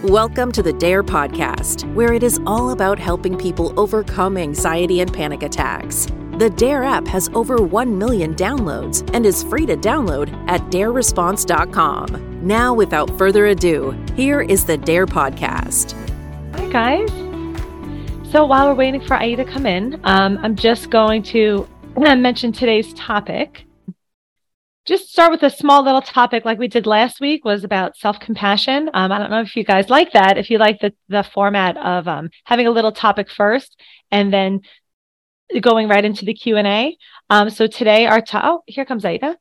Welcome to the DARE podcast, where it is all about helping people overcome anxiety and panic attacks. The DARE app has over 1 million downloads and is free to download at dareresponse.com. Now, without further ado, here is the DARE podcast. Hi, guys. So while we're waiting for Aida to come in, I'm just going to mention today's topic. Just start with a small little topic like we did last week was about self-compassion. I don't know if you guys like that, if you like the format of having a little topic first and then going right into the Q&A. So today here comes Aida.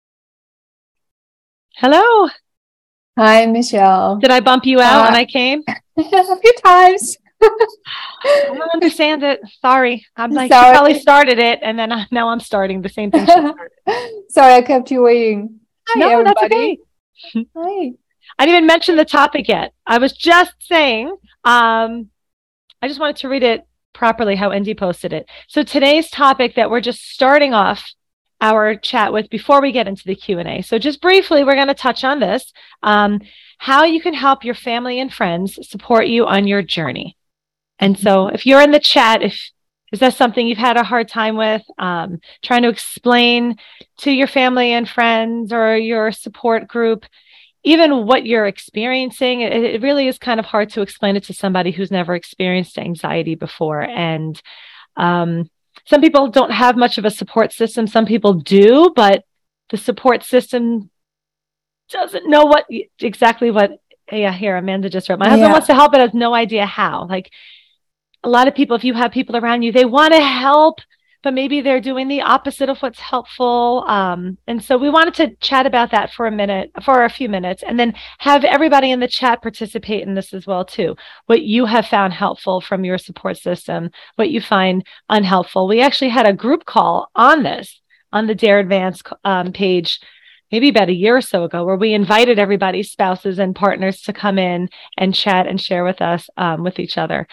Hello. Hi, Michelle. Did I bump you out when I came? A few times. I don't understand it. Sorry. I'm like, she probably started it, and then now I'm starting the same thing she started. Sorry, I kept you waiting. Hi, no, everybody. That's okay. Hi. I didn't even mention the topic yet. I was just saying, I just wanted to read it properly how Andy posted it. So today's topic that we're just starting off our chat with before we get into the Q&A. So just briefly, we're going to touch on this, how you can help your family and friends support you on your journey. And so if you're in the chat, is that something you've had a hard time with, trying to explain to your family and friends or your support group, even what you're experiencing, it really is kind of hard to explain it to somebody who's never experienced anxiety before. And some people don't have much of a support system. Some people do, but the support system doesn't know exactly what. Yeah, here, Amanda just wrote, my husband wants to help, but has no idea how. Like, a lot of people, if you have people around you, they want to help, but maybe they're doing the opposite of what's helpful. And so we wanted to chat about that for a few minutes, and then have everybody in the chat participate in this as well, too. What you have found helpful from your support system, what you find unhelpful. We actually had a group call on this, on the DARE Advance page, maybe about a year or so ago, where we invited everybody's spouses and partners to come in and chat and share with us, with each other.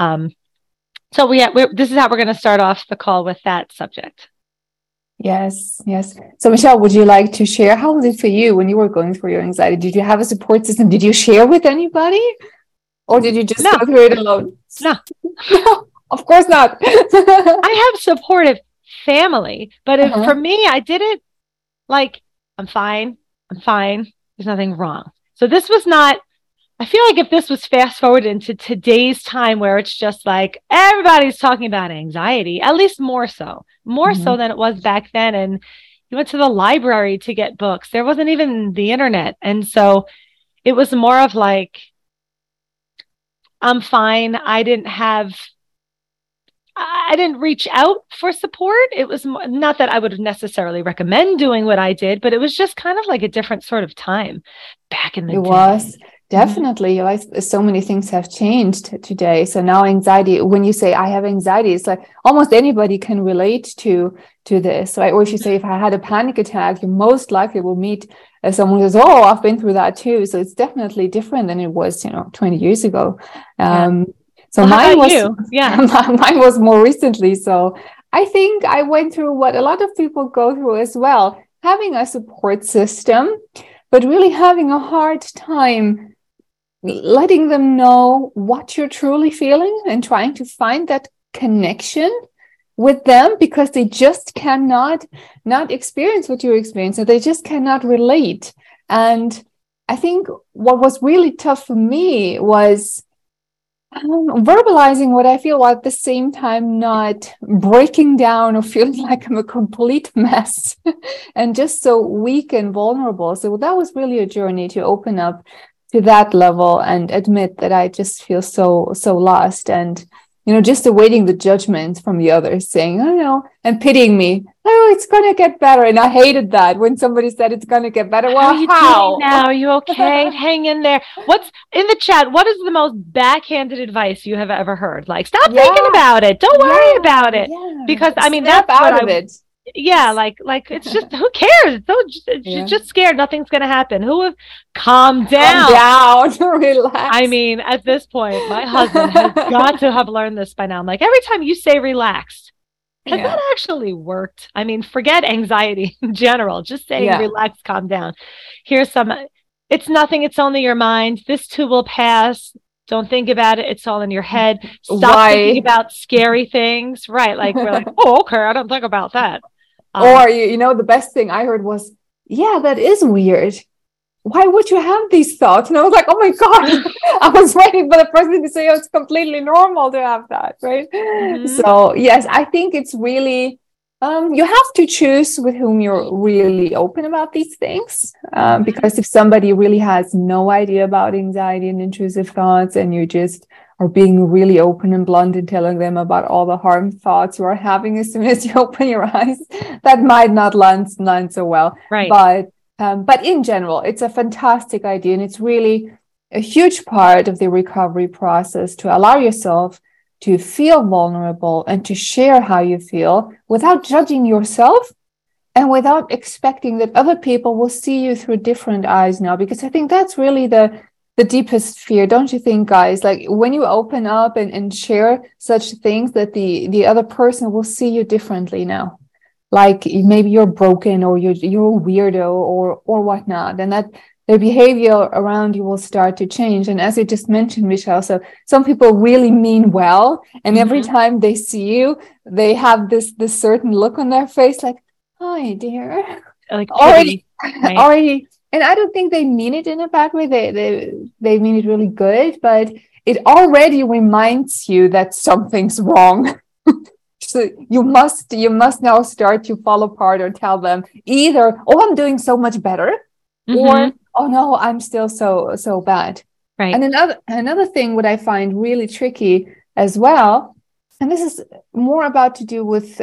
So this is how we're going to start off the call with that subject. Yes. So Michelle, would you like to share, how was it for you when you were going through your anxiety? Did you have a support system? Did you share with anybody? Or did you just go through it alone? No, of course not. I have supportive family, but for me, I did it like, I'm fine. There's nothing wrong. So this was not, I feel like if this was fast forward into today's time where it's just like everybody's talking about anxiety, at least more so than it was back then. And you went to the library to get books. There wasn't even the internet. And so it was more of like, I'm fine. I didn't reach out for support. It was not that I would necessarily recommend doing what I did, but it was just kind of like a different sort of time back in the day. It was. Definitely. Like, so many things have changed today. So now anxiety, when you say I have anxiety, it's like almost anybody can relate to this, right? Or if you say, if I had a panic attack, you most likely will meet someone who says, oh, I've been through that too. So it's definitely different than it was, 20 years ago. So mine was more recently. So I think I went through what a lot of people go through as well, having a support system, but really having a hard time letting them know what you're truly feeling and trying to find that connection with them, because they just cannot not experience what you experience, and they just cannot relate. And I think what was really tough for me was verbalizing what I feel, while at the same time not breaking down or feeling like I'm a complete mess and just so weak and vulnerable. So that was really a journey to open up to that level and admit that I just feel so lost, and just awaiting the judgment from the others, saying, oh no, and pitying me. Oh, it's going to get better. And I hated that when somebody said it's going to get better. Well, how are you doing now? Are you okay? Hang in there. What's in the chat? What is the most backhanded advice you have ever heard? Like, stop thinking about it. Don't worry about it. Yeah. Because I mean, that's out of it. Yeah, like it's just, who cares? You're just scared nothing's gonna happen. Calm down, relax. I mean, at this point, my husband has got to have learned this by now. I'm like, every time you say relax, has that actually worked? I mean, forget anxiety in general. Just say relax, calm down. Here's some It's nothing. It's only your mind. This too will pass. Don't think about it. It's all in your head. Stop thinking about scary things. Right. Like we're like, oh, okay, I don't think about that. Or, the best thing I heard was, yeah, that is weird. Why would you have these thoughts? And I was like, oh my God, I was waiting for the person to say, oh, it's completely normal to have that. Right. Mm-hmm. So yes, I think it's really, you have to choose with whom you're really open about these things. Because if somebody really has no idea about anxiety and intrusive thoughts, and you just are being really open and blunt and telling them about all the harm thoughts you are having as soon as you open your eyes, that might not land so well. Right. But in general, it's a fantastic idea, and it's really a huge part of the recovery process to allow yourself to feel vulnerable and to share how you feel without judging yourself and without expecting that other people will see you through different eyes now. Because I think that's really the deepest fear, don't you think, guys? Like when you open up and share such things, that the other person will see you differently now. Like maybe you're broken, or you're a weirdo, or whatnot, and that their behavior around you will start to change. And as you just mentioned, Michelle, so some people really mean well, and every time they see you, they have this certain look on their face, like, "Hi, dear," like already. And I don't think they mean it in a bad way. They mean it really good, but it already reminds you that something's wrong. So you must now start to fall apart, or tell them either, "Oh, I'm doing so much better," or, "Oh no, I'm still so bad." Right. And another thing what I find really tricky as well, and this is more about to do with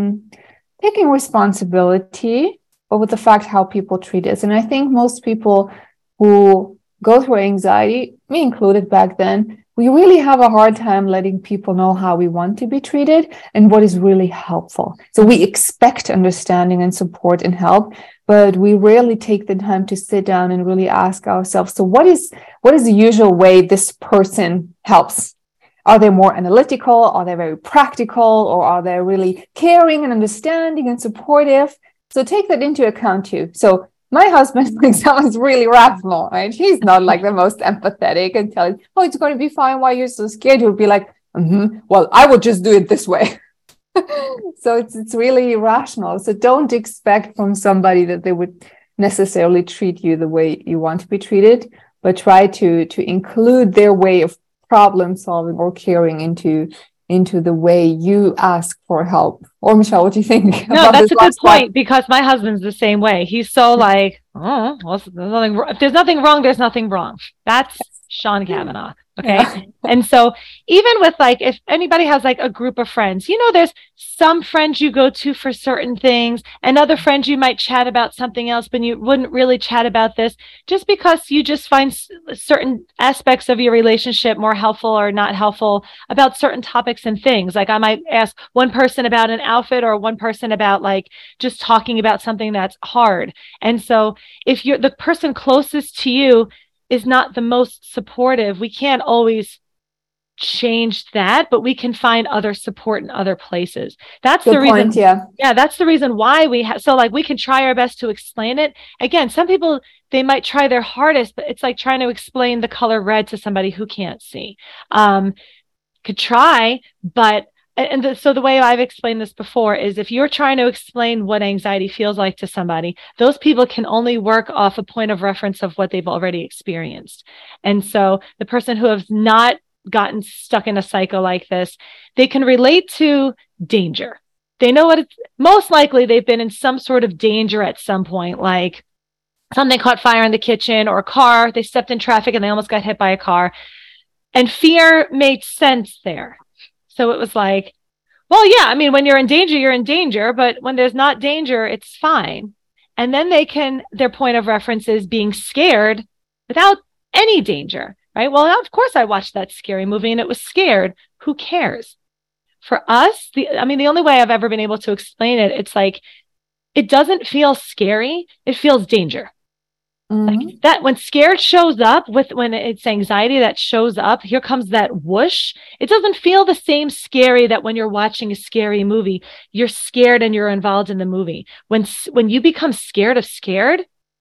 taking responsibility, but with the fact how people treat us. And I think most people who go through anxiety, me included back then, we really have a hard time letting people know how we want to be treated and what is really helpful. So we expect understanding and support and help, but we rarely take the time to sit down and really ask ourselves, so what is the usual way this person helps? Are they more analytical? Are they very practical? Or are they really caring and understanding and supportive? So take that into account too. So my husband, for example, is really rational, right? He's not like the most empathetic and telling, "Oh, it's going to be fine. Why are you so scared?" He would be like, "Well, I would just do it this way." So it's really rational. So don't expect from somebody that they would necessarily treat you the way you want to be treated, but try to include their way of problem solving or caring into the way you ask for help. Or Michelle, what do you think? No, that's a good point, because my husband's the same way. He's so like, "Oh, well, if there's nothing wrong, there's nothing wrong." That's Sean Kavanaugh. Okay. Yeah. And so even with like, if anybody has like a group of friends, there's some friends you go to for certain things, and other friends you might chat about something else, but you wouldn't really chat about this, just because you just find certain aspects of your relationship more helpful or not helpful about certain topics and things. Like I might ask one person about an outfit, or one person about like just talking about something that's hard. And so if you're the person closest to you is not the most supportive, we can't always change that, but we can find other support in other places. That's the reason. Yeah, that's the reason why we have. So like we can try our best to explain it. Again, some people, they might try their hardest, but it's like trying to explain the color red to somebody who can't see. Could try, but so the way I've explained this before is, if you're trying to explain what anxiety feels like to somebody, those people can only work off a point of reference of what they've already experienced. And so the person who has not gotten stuck in a cycle like this, they can relate to danger. They know what it's most likely, they've been in some sort of danger at some point, like something caught fire in the kitchen, or a car, they stepped in traffic and they almost got hit by a car. And fear made sense there. So it was like, well, yeah, I mean, when you're in danger, you're in danger, but when there's not danger, it's fine. And then their point of reference is being scared without any danger, right? Well, of course I watched that scary movie and it was scared. Who cares? For us, the only way I've ever been able to explain it, it's like, it doesn't feel scary. It feels danger. Like that, when scared shows up, when it's anxiety that shows up, here comes that whoosh. It doesn't feel the same scary that when you're watching a scary movie, you're scared and you're involved in the movie. When you become scared of scared,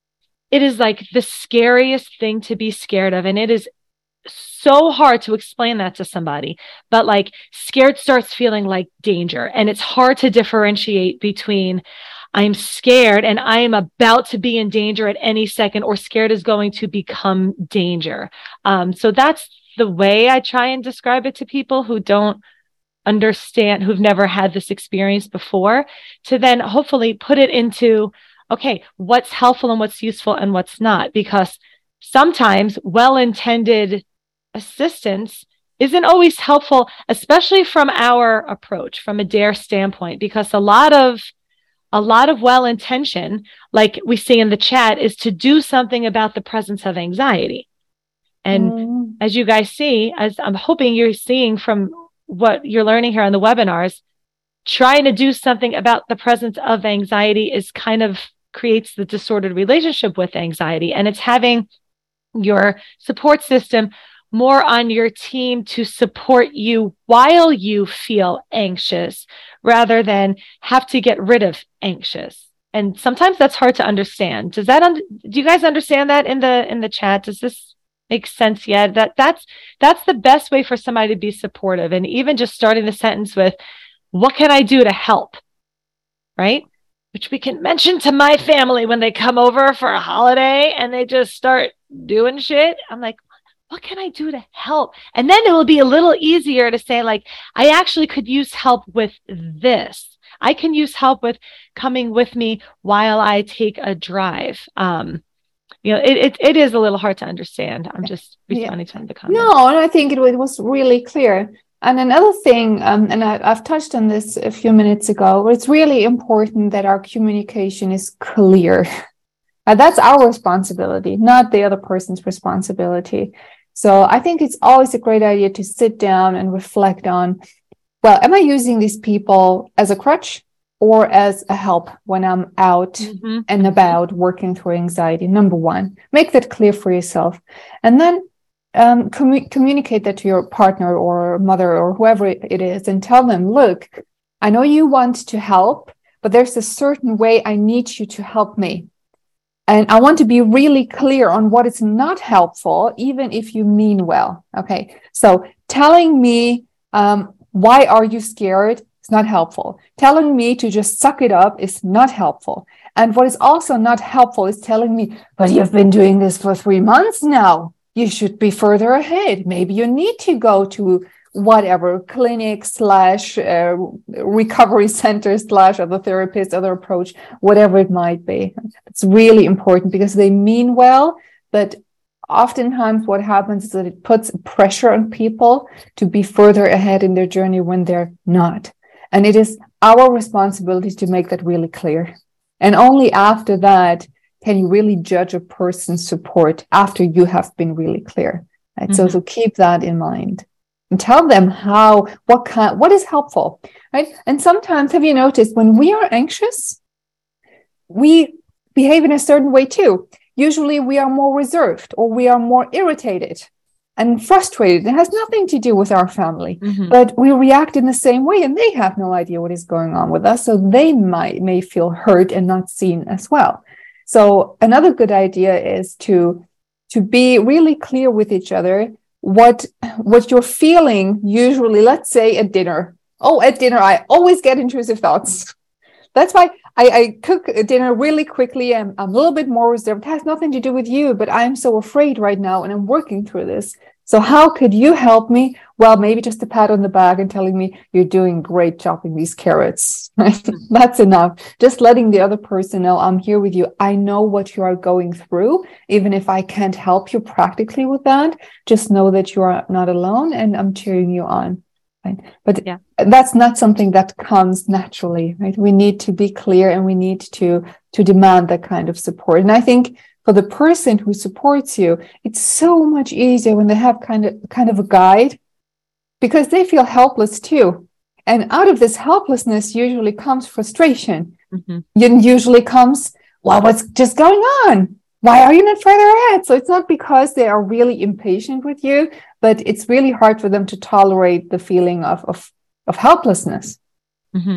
it is like the scariest thing to be scared of. And it is so hard to explain that to somebody, but like scared starts feeling like danger. And it's hard to differentiate between I'm scared and I am about to be in danger at any second, or scared is going to become danger. So that's the way I try and describe it to people who don't understand, who've never had this experience before, to then hopefully put it into, okay, what's helpful and what's useful and what's not, because sometimes well-intended assistance isn't always helpful, especially from our approach, from a DARE standpoint, because a lot of well-intention, like we see in the chat, is to do something about the presence of anxiety. And as you guys see, as I'm hoping you're seeing from what you're learning here on the webinars, trying to do something about the presence of anxiety is kind of creates the disordered relationship with anxiety. And it's having your support system more on your team to support you while you feel anxious, rather than have to get rid of anxious. And sometimes that's hard to understand. Do you guys understand that in the chat? Does this make sense yet? That's the best way for somebody to be supportive. And even just starting the sentence with, what can I do to help? Right? Which we can mention to my family when they come over for a holiday and they just start doing shit. I'm like, what can I do to help? And then it will be a little easier to say, like, I actually could use help with this. I can use help with coming with me while I take a drive. It is a little hard to understand. I'm just responding to the comments. No, and I think it was really clear. And another thing, and I've touched on this a few minutes ago, it's really important that our communication is clear. That's our responsibility, not the other person's responsibility. So I think it's always a great idea to sit down and reflect on, well, am I using these people as a crutch or as a help when I'm out and about working through anxiety? Number one, make that clear for yourself. And then communicate that to your partner or mother or whoever it is, and tell them, look, I know you want to help, but there's a certain way I need you to help me. And I want to be really clear on what is not helpful, even if you mean well. Okay. So telling me, why are you scared? It's not helpful. Telling me to just suck it up is not helpful. And what is also not helpful is telling me, but you've been doing this for 3 months now. You should be further ahead. Maybe you need to go to whatever clinic / recovery center / other therapist, other approach, whatever it might be. It's really important because they mean well, but oftentimes what happens is that it puts pressure on people to be further ahead in their journey when they're not. And it is our responsibility to make that really clear. And only after that can you really judge a person's support, after you have been really clear. Right? So keep that in mind. And tell them what is helpful, right? And sometimes, have you noticed, when we are anxious, we behave in a certain way too. Usually we are more reserved, or we are more irritated and frustrated. It has nothing to do with our family, but we react in the same way, and they have no idea what is going on with us. So they may feel hurt and not seen as well. So another good idea is to be really clear with each other what you're feeling. Usually, let's say at dinner. Oh, at dinner, I always get intrusive thoughts. That's why I cook dinner really quickly. I'm a little bit more reserved. It has nothing to do with you, but I'm so afraid right now, and I'm working through this. So how could you help me? Well, maybe just a pat on the back and telling me you're doing great chopping these carrots. Right? That's enough. Just letting the other person know, I'm here with you. I know what you are going through. Even if I can't help you practically with that, just know that you are not alone, and I'm cheering you on. Right? But that's not something that comes naturally, right? We need to be clear, and we need to demand that kind of support. And I think for the person who supports you, it's so much easier when they have kind of a guide, because they feel helpless too. And out of this helplessness usually comes frustration. Usually comes, well, what's just going on? Why are you not further ahead? So it's not because they are really impatient with you, but it's really hard for them to tolerate the feeling of helplessness.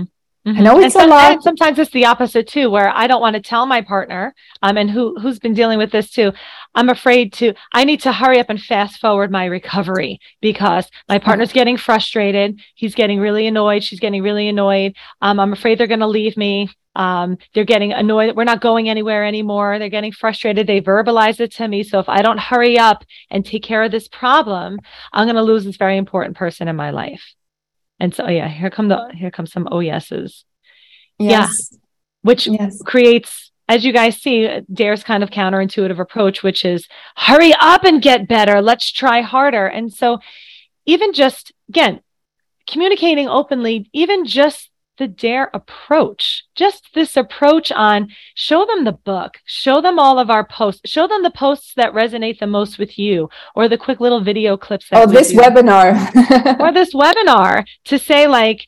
I know it's a lot. And sometimes it's the opposite too, where I don't want to tell my partner, and who's been dealing with this too. I need to hurry up and fast forward my recovery because my partner's getting frustrated. He's getting really annoyed. She's getting really annoyed. I'm afraid they're going to leave me. They're getting annoyed. We're not going anywhere anymore. They're getting frustrated. They verbalize it to me. So if I don't hurry up and take care of this problem, I'm going to lose this very important person in my life. And so, yeah, here come some oh yeses. Yes. Yeah. Which creates, as you guys see, DARE's kind of counterintuitive approach, which is hurry up and get better. Let's try harder. And so even just, again, communicating openly, even just the DARE approach, just this approach on show them the book, show them all of our posts, show them the posts that resonate the most with you, or the quick little video clips that this webinar or this webinar to say like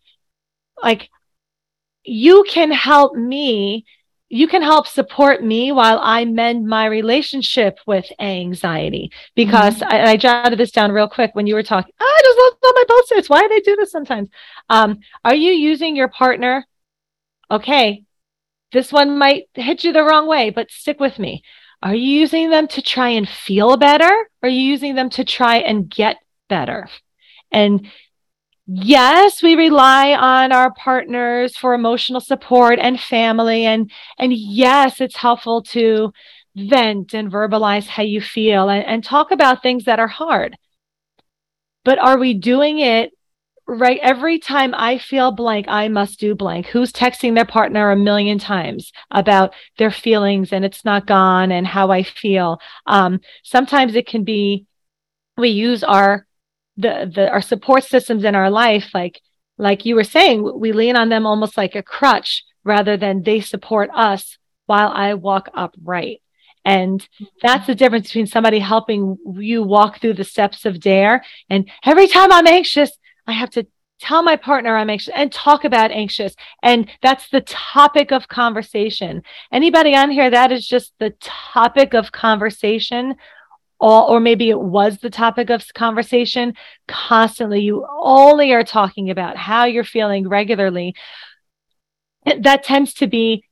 you can help me, you can help support me while I mend my relationship with anxiety. Because I jotted this down real quick when you were talking. I just love all my post-its. Why do they do this sometimes? Are you using your partner? Okay, this one might hit you the wrong way, but stick with me. Are you using them to try and feel better? Or are you using them to try and get better? And yes, we rely on our partners for emotional support and family. And yes, it's helpful to vent and verbalize how you feel and talk about things that are hard. But are we doing it right? Every time I feel blank, I must do blank. Who's texting their partner a million times about their feelings and it's not gone and how I feel? Sometimes it can be, we use our support systems in our life, like you were saying, we lean on them almost like a crutch rather than they support us while I walk upright. And that's the difference between somebody helping you walk through the steps of DARE. And every time I'm anxious, I have to tell my partner I'm anxious and talk about anxious. And that's the topic of conversation. Anybody on here, that is just the topic of conversation. Or maybe it was the topic of conversation constantly. You only are talking about how you're feeling regularly. That tends to be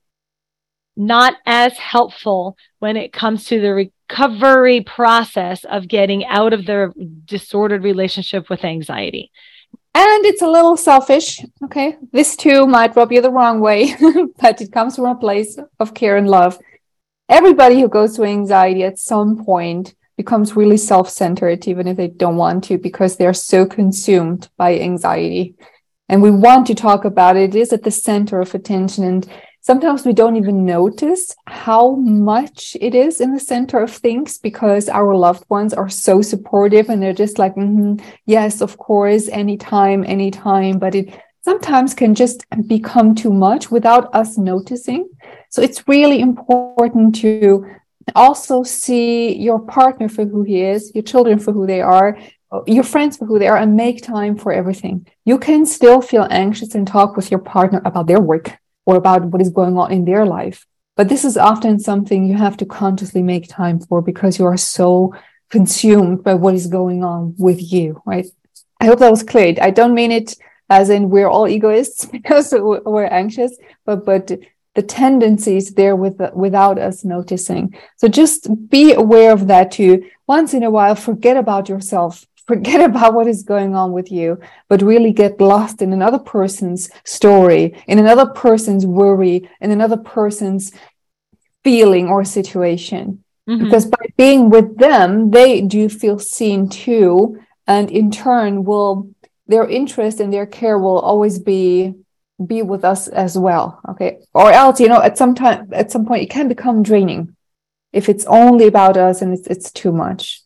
not as helpful when it comes to the recovery process of getting out of the disordered relationship with anxiety. And it's a little selfish. Okay. This too might rub you the wrong way, but it comes from a place of care and love. Everybody who goes through anxiety at some point becomes really self-centered, even if they don't want to, because they're so consumed by anxiety. And we want to talk about it. It is at the center of attention. And sometimes we don't even notice how much it is in the center of things because our loved ones are so supportive and they're just like, yes, of course, anytime. But it sometimes can just become too much without us noticing. So it's really important to also see your partner for who he is, your children for who they are, your friends for who they are, and make time for everything. You can still feel anxious and talk with your partner about their work or about what is going on in their life. But this is often something you have to consciously make time for because you are so consumed by what is going on with you, right? I hope that was clear. I don't mean it as in we're all egoists because we're anxious, but the tendency is there without us noticing. So just be aware of that too. Once in a while, forget about yourself, forget about what is going on with you, but really get lost in another person's story, in another person's worry, in another person's feeling or situation. Because by being with them, they do feel seen too. And in turn, their interest and their care will always be with us as well. Okay. Or else, at some point it can become draining if it's only about us and it's too much.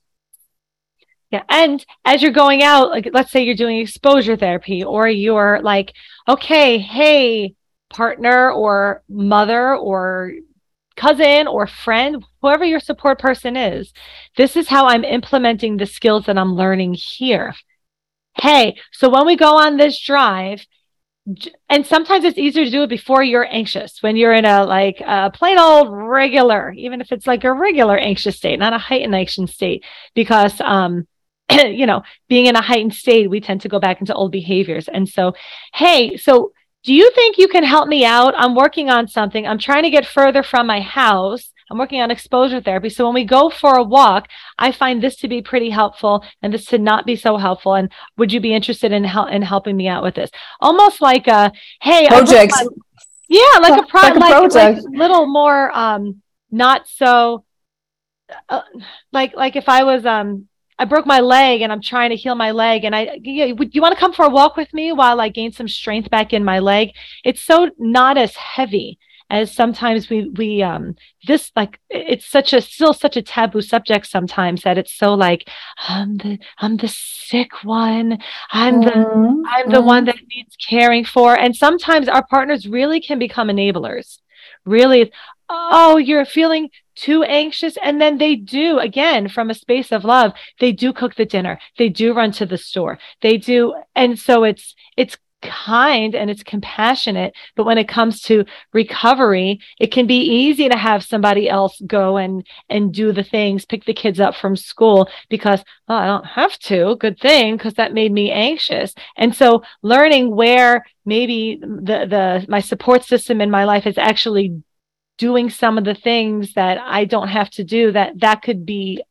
Yeah. And as you're going out, like, let's say you're doing exposure therapy or you're like, okay, hey, partner or mother or cousin or friend, whoever your support person is, this is how I'm implementing the skills that I'm learning here. Hey, so when we go on this drive, and sometimes it's easier to do it before you're anxious, when you're in a plain old regular, even if it's like a regular anxious state, not a heightened anxious state, because, being in a heightened state, we tend to go back into old behaviors. And so, hey, so do you think you can help me out? I'm working on something. I'm trying to get further from my house. I'm working on exposure therapy. So when we go for a walk, I find this to be pretty helpful and this to not be so helpful. And would you be interested in helping me out with this? Almost like a, hey, project. Yeah, like a project. Like a little more not so like if I was I broke my leg and I'm trying to heal my leg, and you want to come for a walk with me while I gain some strength back in my leg? It's so not as heavy as sometimes we this, like, it's still such a taboo subject sometimes, that it's so like, I'm the sick one. I'm the one that needs caring for. And sometimes our partners really can become enablers. Really, oh, you're feeling too anxious. And then they do, again, from a space of love, they do cook the dinner. They do run to the store. They do. And so it's kind and it's compassionate. But when it comes to recovery, it can be easy to have somebody else go and do the things, pick the kids up from school, because, oh, I don't have to. Good thing, because that made me anxious. And so learning where maybe my support system in my life is actually doing some of the things that I don't have to do, that could be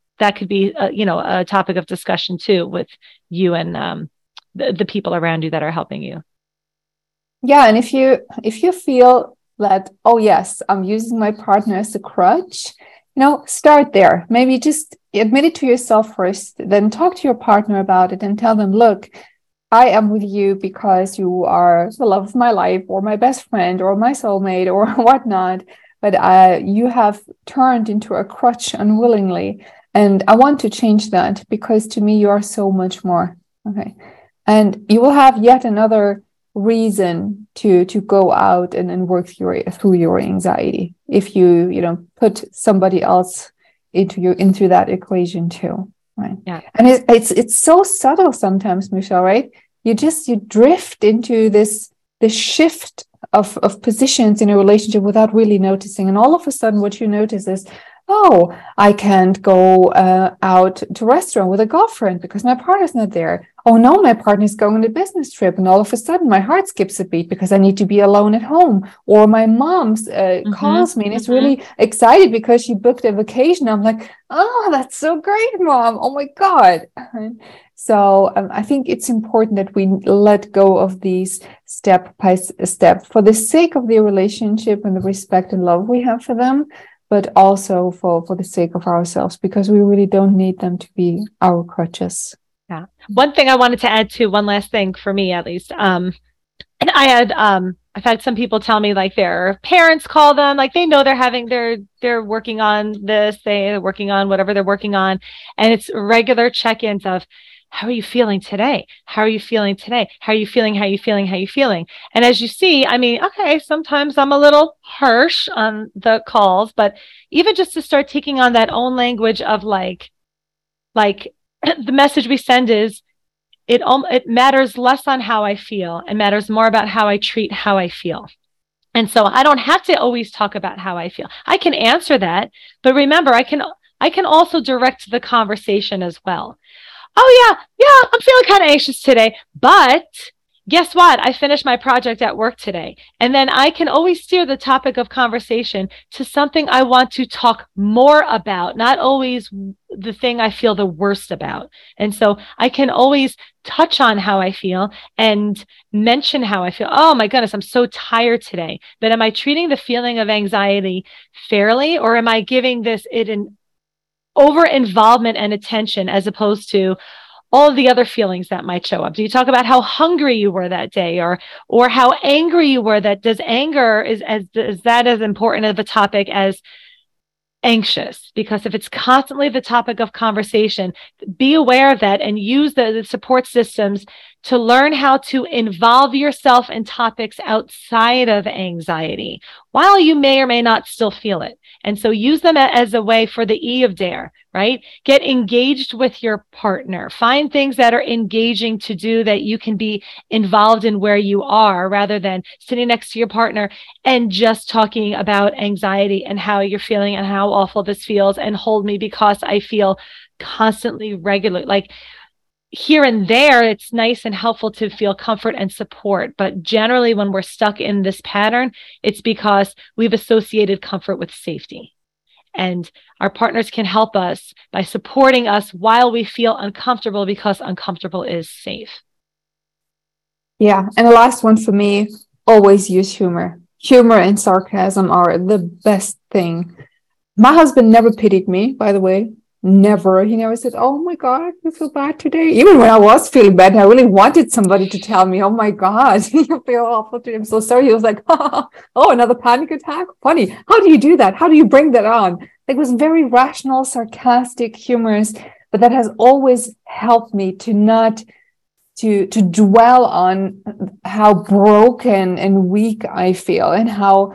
a topic of discussion too, with you and the people around you that are helping you. Yeah. And if you feel that, oh yes, I'm using my partner as a crutch, start there. Maybe just admit it to yourself first, then talk to your partner about it and tell them, look, I am with you because you are the love of my life, or my best friend, or my soulmate, or whatnot. But you have turned into a crutch unwillingly. And I want to change that, because to me, you are so much more. Okay. And you will have yet another reason to go out and work through your anxiety, if you put somebody else into that equation too. Right. Yeah. And it's so subtle sometimes, Michelle, right? You drift into this shift of positions in a relationship without really noticing. And all of a sudden what you notice is, oh, I can't go out to a restaurant with a girlfriend because my partner's not there. Oh no, my partner's going on a business trip. And all of a sudden my heart skips a beat because I need to be alone at home. Or my mom calls me and is really excited because she booked a vacation. I'm like, oh, that's so great, Mom. Oh my God. So I think it's important that we let go of these step by step for the sake of the relationship and the respect and love we have for them, but also for the sake of ourselves, because we really don't need them to be our crutches. Yeah. One thing I wanted to add to, one last thing for me, at least. And I've had some people tell me, like, their parents call them, like they know they're working on this, they're working on whatever they're working on. And it's regular check-ins of, how are you feeling today? How are you feeling today? How are you feeling? How are you feeling? How are you feeling? And as you see, I mean, okay, sometimes I'm a little harsh on the calls, but even just to start taking on that own language of like the message we send is, it matters less on how I feel and matters more about how I treat how I feel. And so I don't have to always talk about how I feel. I can answer that, but remember, I can also direct the conversation as well. Oh yeah, I'm feeling kind of anxious today, but guess what? I finished my project at work today. And then I can always steer the topic of conversation to something I want to talk more about, not always the thing I feel the worst about. And so I can always touch on how I feel and mention how I feel. Oh my goodness, I'm so tired today. But am I treating the feeling of anxiety fairly, or am I giving it an over involvement and attention, as opposed to all of the other feelings that might show up? Do you talk about how hungry you were that day, or how angry you were? Does anger is that as important of a topic as anxious? Because if it's constantly the topic of conversation, be aware of that and use the support systems to learn how to involve yourself in topics outside of anxiety, while you may or may not still feel it. And so use them as a way for the E of DARE, right? Get engaged with your partner. Find things that are engaging to do, that you can be involved in where you are, rather than sitting next to your partner and just talking about anxiety and how you're feeling and how awful this feels, and hold me because I feel constantly regular. Like, here and there, it's nice and helpful to feel comfort and support. But generally, when we're stuck in this pattern, it's because we've associated comfort with safety. And our partners can help us by supporting us while we feel uncomfortable, because uncomfortable is safe. Yeah. And the last one for me, always use humor. Humor and sarcasm are the best thing. My husband never pitied me, by the way. Never. He never said, oh my God, you feel bad today. Even when I was feeling bad, I really wanted somebody to tell me, oh my God, you feel awful today. I'm so sorry. He was like, oh, another panic attack? Funny. How do you do that? How do you bring that on? It was very rational, sarcastic, humorous, but that has always helped me to not to dwell on how broken and weak I feel and how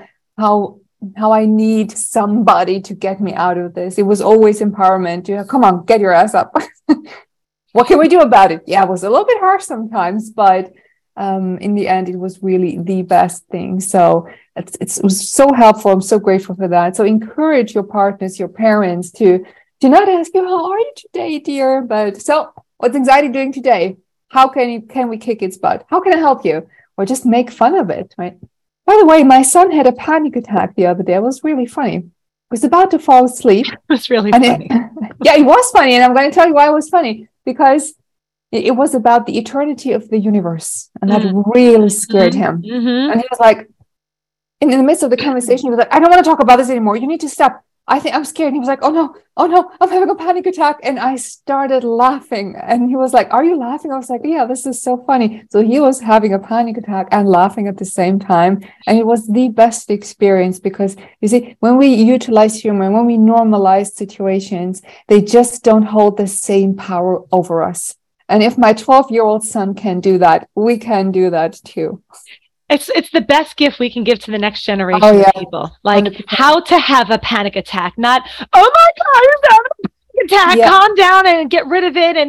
I need somebody to get me out of this. It was always empowerment. Come on, get your ass up. What can we do about it? Yeah, it was a little bit harsh sometimes, but in the end, it was really the best thing. So it was so helpful. I'm so grateful for that. So encourage your partners, your parents to not ask you, how are you today, dear? But so what's anxiety doing today? How can we kick its butt? How can I help you? Or just make fun of it, right? By the way, my son had a panic attack the other day. It was really funny. He was about to fall asleep. It was really funny. Yeah, it was funny. And I'm going to tell you why it was funny. Because it was about the eternity of the universe. And that really scared him. Mm-hmm. And he was like, in the midst of the conversation, he was like, I don't want to talk about this anymore. You need to stop. I think I'm scared. And he was like, oh no, I'm having a panic attack. And I started laughing. And he was like, are you laughing? I was like, yeah, this is so funny. So he was having a panic attack and laughing at the same time. And it was the best experience because, you see, when we utilize humor, when we normalize situations, they just don't hold the same power over us. And if my 12-year-old son can do that, we can do that too. It's the best gift we can give to the next generation of people. Like 100%. How to have a panic attack, not, oh my God, you're having a panic attack. Yeah. Calm down and get rid of it. And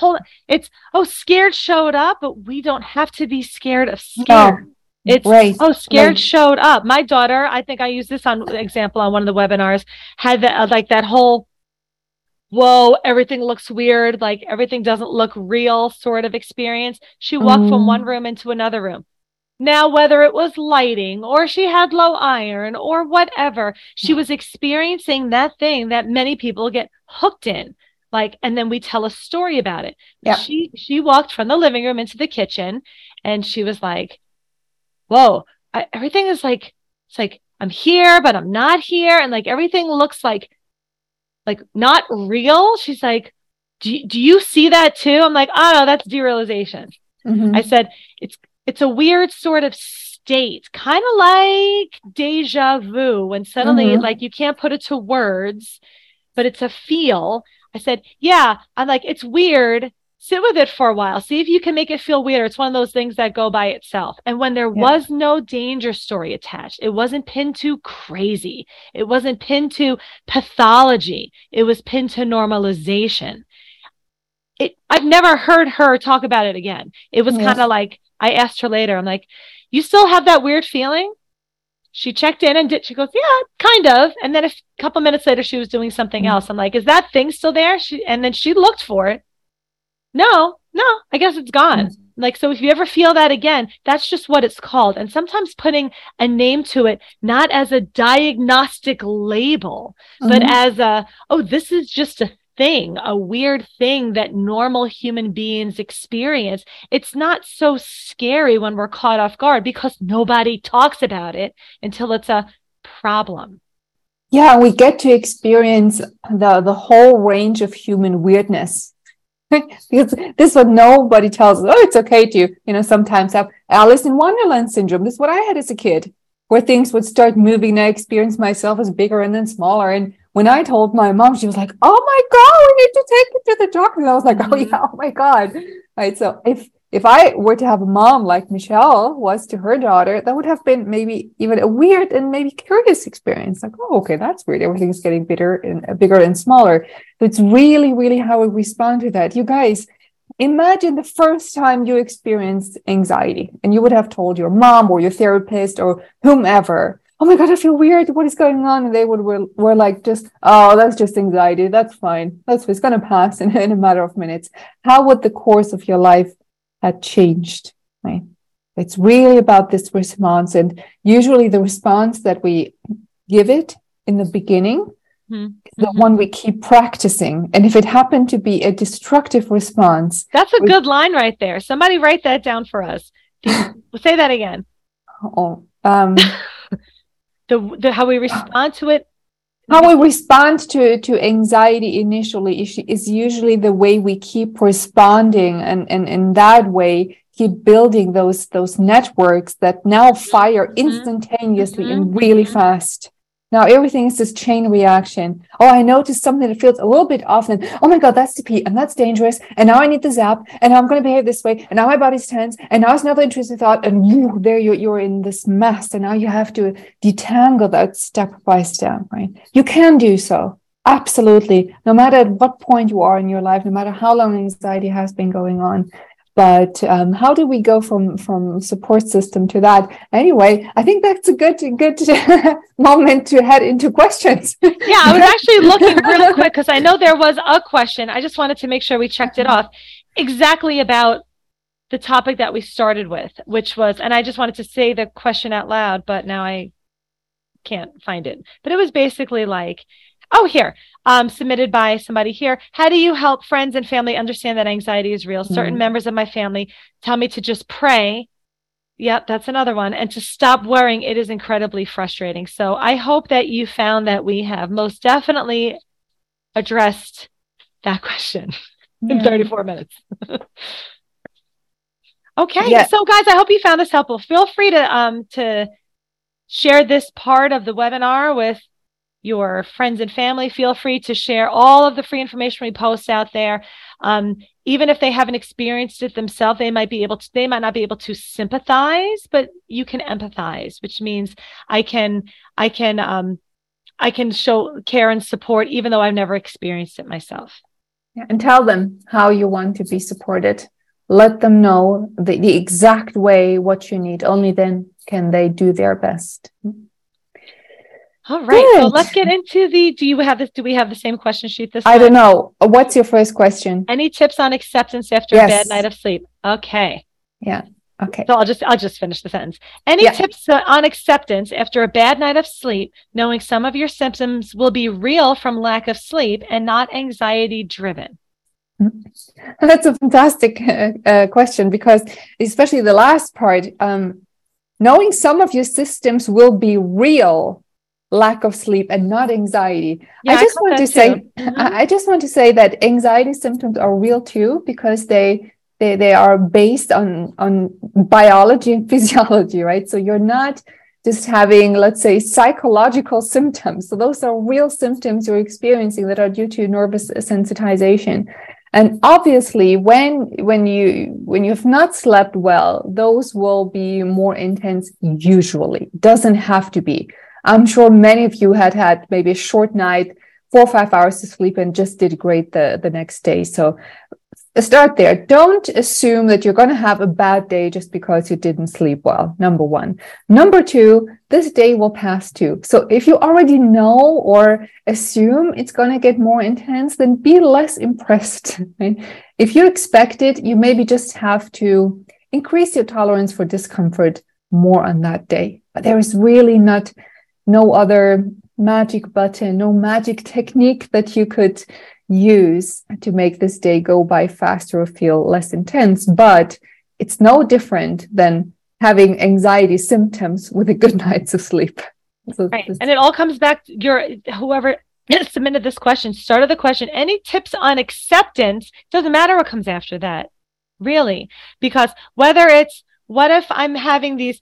scared showed up, but we don't have to be scared of scared. No. It's right. Scared showed up. My daughter, I think I used this example on one of the webinars, had that whole, whoa, everything looks weird, like everything doesn't look real sort of experience. She walked from one room into another room. Now, whether it was lighting or she had low iron or whatever, she was experiencing that thing that many people get hooked in. And then we tell a story about it. Yeah. She walked from the living room into the kitchen and she was like, whoa, everything is it's like I'm here, but I'm not here. And everything looks like not real. She's like, do you see that too? I'm like, oh no, that's derealization. Mm-hmm. I said, it's a weird sort of state, kind of like deja vu, when suddenly you can't put it to words, but it's a feel. I said, yeah, I'm like, it's weird. Sit with it for a while. See if you can make it feel weird. It's one of those things that go by itself. And when there was no danger story attached, it wasn't pinned to crazy. It wasn't pinned to pathology. It was pinned to normalization. I've never heard her talk about it again. It was kind of like, I asked her later, I'm like, you still have that weird feeling? She checked in and she goes, yeah, kind of. And then a couple minutes later, she was doing something else. I'm like, is that thing still there? And then she looked for it. No, I guess it's gone. So if you ever feel that again, that's just what it's called. And sometimes putting a name to it, not as a diagnostic label, but as this is just a thing, a weird thing that normal human beings experience. It's not so scary when we're caught off guard because nobody talks about it until it's a problem. Yeah, we get to experience the whole range of human weirdness. Because this is what nobody tells us. Oh, it's okay to, sometimes have Alice in Wonderland syndrome. This is what I had as a kid, where things would start moving. And I experienced myself as bigger and then smaller. And when I told my mom, she was like, oh my God, we need to take you to the doctor. And I was like, oh yeah, oh my God. Right. So if I were to have a mom like Michelle was to her daughter, that would have been maybe even a weird and maybe curious experience. Like, oh, okay, that's weird. Everything's getting bigger and smaller. So it's really, really how we respond to that. You guys, imagine the first time you experienced anxiety and you would have told your mom or your therapist or whomever, oh my God, I feel weird. What is going on? And they were like, just, oh, that's just anxiety. That's fine. It's going to pass in a matter of minutes. How would the course of your life have changed? Right? It's really about this response. And usually the response that we give it in the beginning is the one we keep practicing. And if it happened to be a destructive response. That's a good line right there. Somebody write that down for us. Say that again. Oh, how we respond to it. How we respond to anxiety initially is usually the way we keep responding, and in that way keep building those networks that now fire instantaneously and really fast. Now everything is this chain reaction. Oh, I noticed something that feels a little bit off, and oh my God, that's TP, and that's dangerous, and now I need the zap, and I'm going to behave this way, and now my body's tense, and now it's another intrusive thought, and there you're in this mess, and now you have to detangle that step by step, right? You can do so, absolutely, no matter at what point you are in your life, no matter how long anxiety has been going on. But how do we go from support system to that? Anyway, I think that's a good moment to head into questions. Yeah, I was actually looking real quick because I know there was a question. I just wanted to make sure we checked it off exactly about the topic that we started with, which was, and I just wanted to say the question out loud, but now I can't find it. But it was basically like, oh, here, submitted by somebody here. How do you help friends and family understand that anxiety is real? Certain members of my family tell me to just pray. Yep, that's another one. And to stop worrying. It is incredibly frustrating. So I hope that you found that we have most definitely addressed that question in 34 minutes. Okay. Yeah. So guys, I hope you found this helpful. Feel free to share this part of the webinar with your friends and family. Feel free to share all of the free information we post out there. Even if they haven't experienced it themselves, they might not be able to sympathize, but you can empathize, which means I can show care and support, even though I've never experienced it myself. Yeah, and tell them how you want to be supported. Let them know the exact way, what you need. Only then can they do their best. All right. Good. So let's get into do we have the same question sheet this time? I don't know. What's your first question? Any tips on acceptance after a bad night of sleep? Okay. Yeah. Okay. So I'll just finish the sentence. Any tips on acceptance after a bad night of sleep, knowing some of your symptoms will be real from lack of sleep and not anxiety driven? That's a fantastic question, because especially the last part, knowing some of your systems will be real lack of sleep and not anxiety. Yeah, I just want to say that anxiety symptoms are real too, because they are based on biology and physiology, right? So you're not just having, let's say, psychological symptoms. So those are real symptoms you're experiencing that are due to nervous sensitization. And obviously, when you've not slept well, those will be more intense usually. Doesn't have to be. I'm sure many of you had maybe a short night, 4 or 5 hours to sleep, and just did great the next day. So start there. Don't assume that you're going to have a bad day just because you didn't sleep well. Number one. Number two, this day will pass too. So if you already know or assume it's going to get more intense, then be less impressed. Right? If you expect it, you maybe just have to increase your tolerance for discomfort more on that day. But there is really no other magic button, no magic technique that you could use to make this day go by faster or feel less intense. But it's no different than having anxiety symptoms with a good night's of sleep. So right. And it all comes back to whoever submitted this question, started the question, any tips on acceptance? Doesn't matter what comes after that, really, because what if I'm having these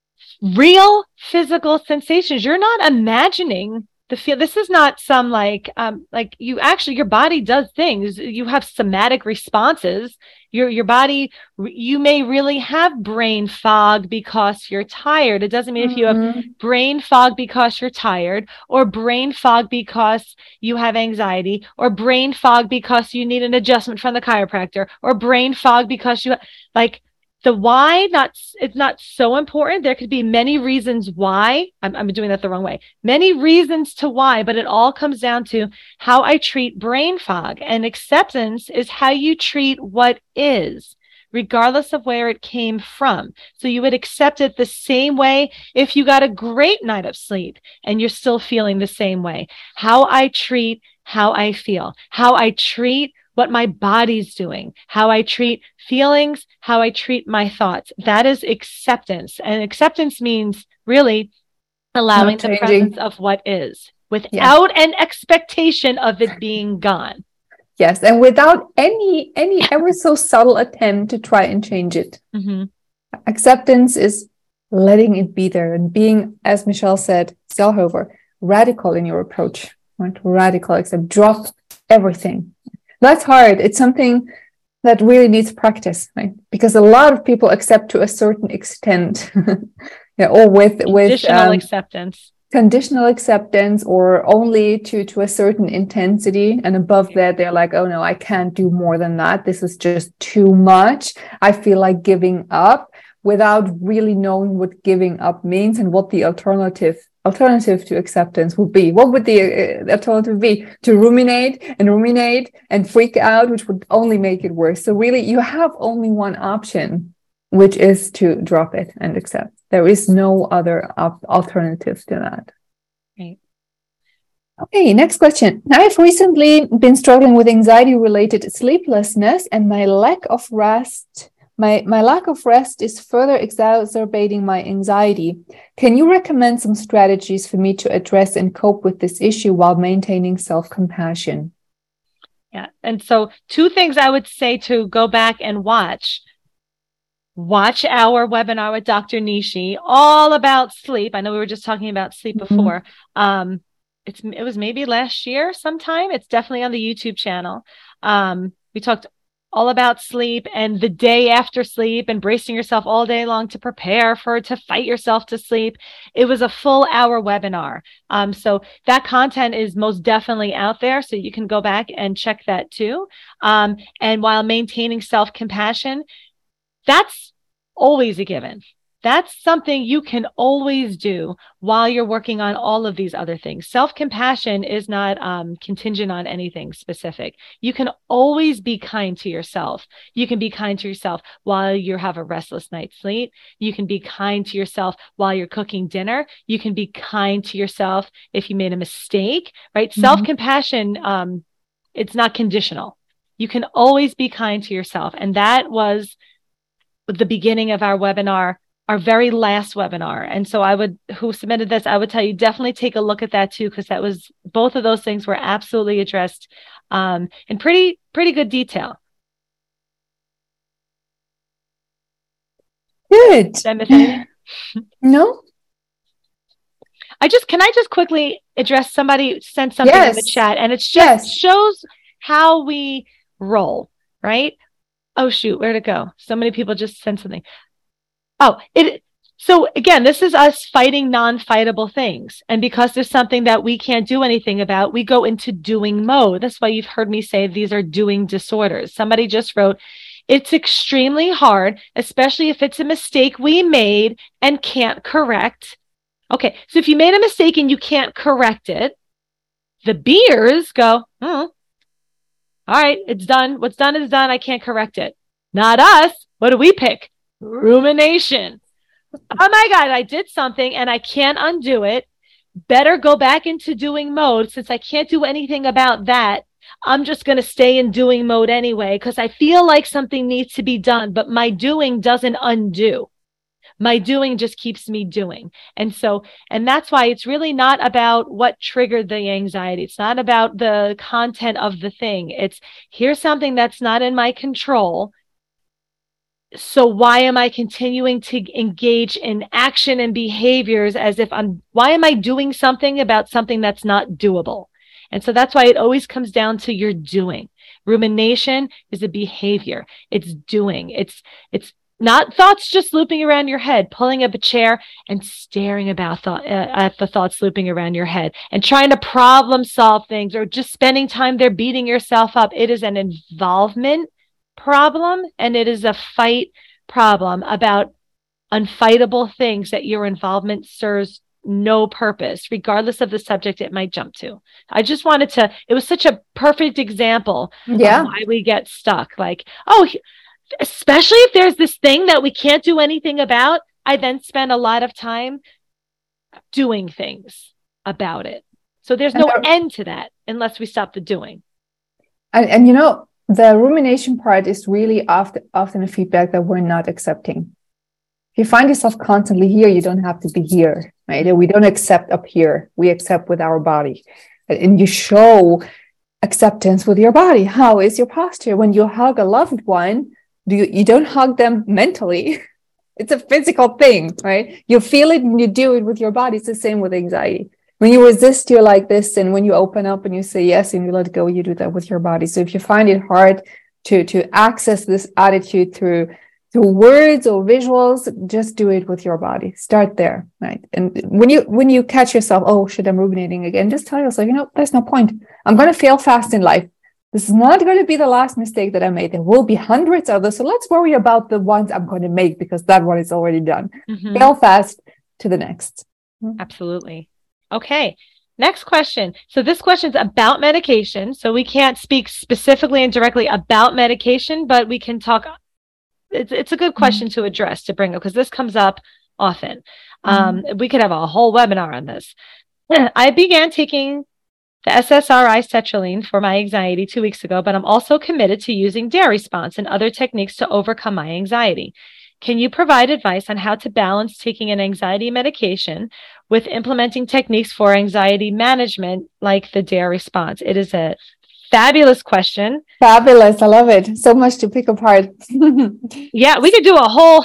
real physical sensations? You're not imagining the feel. This is not some your body does things. You have somatic responses. Your body, you may really have brain fog because you're tired. It doesn't mean if you have brain fog because you're tired, or brain fog because you have anxiety, or brain fog because you need an adjustment from the chiropractor, or brain fog because The why, it's not so important. There could be many reasons why. I'm doing that the wrong way. Many reasons to why, but it all comes down to how I treat brain fog. And acceptance is how you treat what is, regardless of where it came from. So you would accept it the same way if you got a great night of sleep and you're still feeling the same way. How I treat how I feel, how I treat what my body's doing, how I treat feelings, how I treat my thoughts. That is acceptance. And acceptance means really allowing the presence of what is without an expectation of it being gone. Yes. And without any ever so subtle attempt to try and change it. Mm-hmm. Acceptance is letting it be there and being, as Michelle said, Zellhover, radical in your approach, right? Radical, except drop everything. That's hard. It's something that really needs practice, right? Because a lot of people accept to a certain extent, or with conditional acceptance, or only to a certain intensity. And above that, they're like, oh no, I can't do more than that. This is just too much. I feel like giving up, without really knowing what giving up means and what the alternative to acceptance would be. What would the alternative be? To ruminate and freak out, which would only make it worse. So really, you have only one option, which is to drop it and accept. There is no other alternative to that. Right. Okay, next question. I've recently been struggling with anxiety-related sleeplessness, and my lack of rest. My lack of rest is further exacerbating my anxiety. Can you recommend some strategies for me to address and cope with this issue while maintaining self-compassion? Yeah. And so 2 things I would say to go back and watch. Watch our webinar with Dr. Nishi, all about sleep. I know we were just talking about sleep before. It was maybe last year sometime. It's definitely on the YouTube channel. We talked all about sleep and the day after sleep and bracing yourself all day long to prepare to fight yourself to sleep. It was a full hour webinar. So that content is most definitely out there. So you can go back and check that too. And while maintaining self-compassion, that's always a given. That's something you can always do while you're working on all of these other things. Self-compassion is not contingent on anything specific. You can always be kind to yourself. You can be kind to yourself while you have a restless night's sleep. You can be kind to yourself while you're cooking dinner. You can be kind to yourself if you made a mistake, right? Mm-hmm. Self-compassion, it's not conditional. You can always be kind to yourself. And that was the beginning of our webinar, our very last webinar. And so who submitted this, I would tell you, definitely take a look at that too, because that was, both of those things were absolutely addressed in pretty good detail. Good. Did I miss anything? No. Can I just quickly address, somebody sent something in the chat, and it's just shows how we roll, right? Oh shoot, where'd it go? So many people just sent something. So again, this is us fighting non-fightable things. And because there's something that we can't do anything about, we go into doing mode. That's why you've heard me say these are doing disorders. Somebody just wrote, it's extremely hard, especially if it's a mistake we made and can't correct. Okay, so if you made a mistake and you can't correct it, the beers go, all right, it's done. What's done is done. I can't correct it. Not us. What do we pick? Rumination. Oh my God, I did something and I can't undo it. Better go back into doing mode. Since I can't do anything about that, I'm just going to stay in doing mode anyway, because I feel like something needs to be done, but my doing doesn't undo. My doing just keeps me doing. And that's why it's really not about what triggered the anxiety. It's not about the content of the thing. It's, here's something that's not in my control. So why am I continuing to engage in action and behaviors as if why am I doing something about something that's not doable? And so that's why it always comes down to your doing. Rumination is a behavior. It's doing. It's not thoughts just looping around your head, pulling up a chair and staring at the thoughts looping around your head and trying to problem solve things, or just spending time there beating yourself up. It is an involvement problem, and it is a fight problem about unfightable things that your involvement serves no purpose, regardless of the subject it might jump to. I just wanted to, it was such a perfect example of why we get stuck. Like, oh, especially if there's this thing that we can't do anything about, I then spend a lot of time doing things about it. So there's no end to that unless we stop the doing. And you know, the rumination part is really often a feedback that we're not accepting. If you find yourself constantly here, you don't have to be here, right? We don't accept up here. We accept with our body. And you show acceptance with your body. How is your posture? When you hug a loved one, you don't hug them mentally. It's a physical thing, right? You feel it and you do it with your body. It's the same with anxiety. When you resist, you're like this. And when you open up and you say yes and you let go, you do that with your body. So if you find it hard to access this attitude through words or visuals, just do it with your body. Start there, right? And when you catch yourself, oh shit, I'm ruminating again, just tell yourself, there's no point. I'm going to fail fast in life. This is not going to be the last mistake that I made. There will be hundreds of others. So let's worry about the ones I'm going to make because that one is already done. Fail fast to the next. Absolutely. Okay. Next question. So this question is about medication. So we can't speak specifically and directly about medication, but we can talk. It's a good question to address, to bring up, because this comes up often. We could have a whole webinar on this. I began taking the SSRI sertraline for my anxiety 2 weeks ago, but I'm also committed to using DARE response and other techniques to overcome my anxiety. Can you provide advice on how to balance taking an anxiety medication with implementing techniques for anxiety management like the DARE response? It is a fabulous question. Fabulous. I love it. So much to pick apart. Yeah, we could do the whole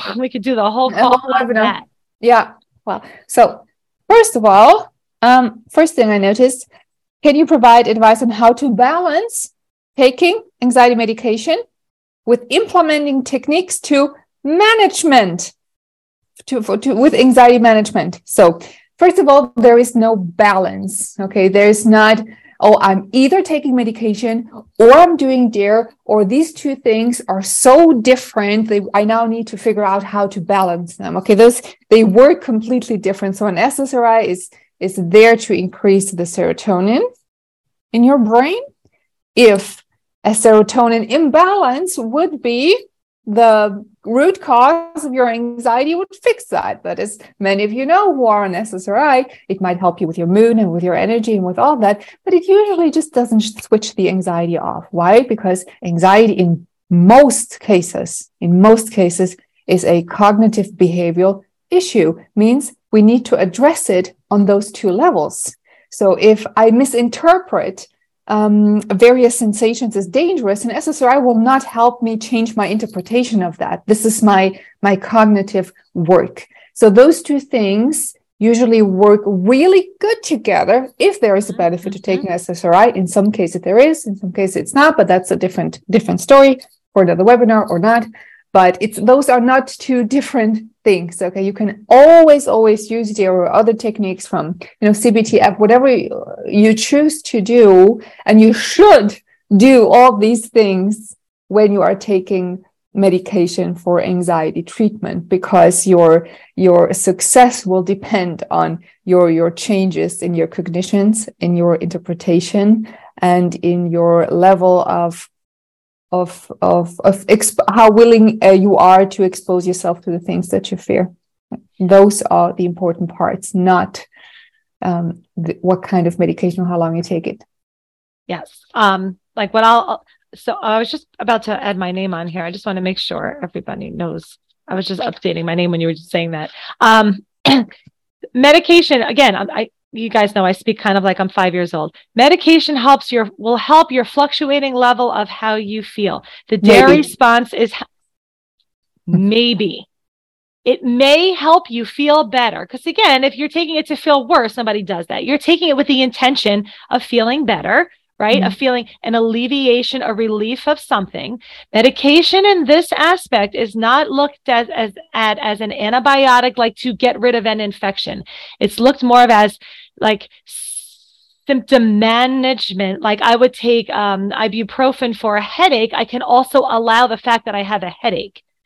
call on that. Yeah. Well, so first of all, first thing I noticed, can you provide advice on how to balance taking anxiety medication with implementing techniques to management with anxiety management? So first of all, there is no balance. Okay. There's not, oh, I'm either taking medication or I'm doing DARE, or these two things are so different. I now need to figure out how to balance them. Okay. They work completely different. So an SSRI is there to increase the serotonin in your brain. If a serotonin imbalance would be the root cause of your anxiety, would fix that. But as many of you know who are on SSRI, it might help you with your mood and with your energy and with all that, but it usually just doesn't switch the anxiety off. Why? Because anxiety in most cases is a cognitive behavioral issue, means we need to address it on those two levels. So if I misinterpret various sensations as dangerous, and SSRI will not help me change my interpretation of that. This is my cognitive work. So those two things usually work really good together if there is a benefit to taking SSRI. In some cases there is, in some cases it's not, but that's a different story for another webinar or not. But those are not two different things. Okay, you can always use DARE or other techniques from CBT app, whatever you choose to do, and you should do all these things when you are taking medication for anxiety treatment, because your success will depend on your changes in your cognitions, in your interpretation, and in your level of how willing you are to expose yourself to the things that you fear. Those are the important parts, not what kind of medication or how long you take it. Yes. So I was just about to add my name on here. I just want to make sure everybody knows. I was just updating my name when you were just saying that. Medication, again, you guys know I speak kind of like I'm 5 years old. Medication will help your fluctuating level of how you feel. The DARE response is maybe. It may help you feel better. Because again, if you're taking it to feel worse, somebody does that. You're taking it with the intention of feeling better, right? Of feeling an alleviation, a relief of something. Medication in this aspect is not looked at as an antibiotic, like to get rid of an infection. It's looked more of as like symptom management. Like I would take ibuprofen for a headache. I can also allow the fact that I have a headache.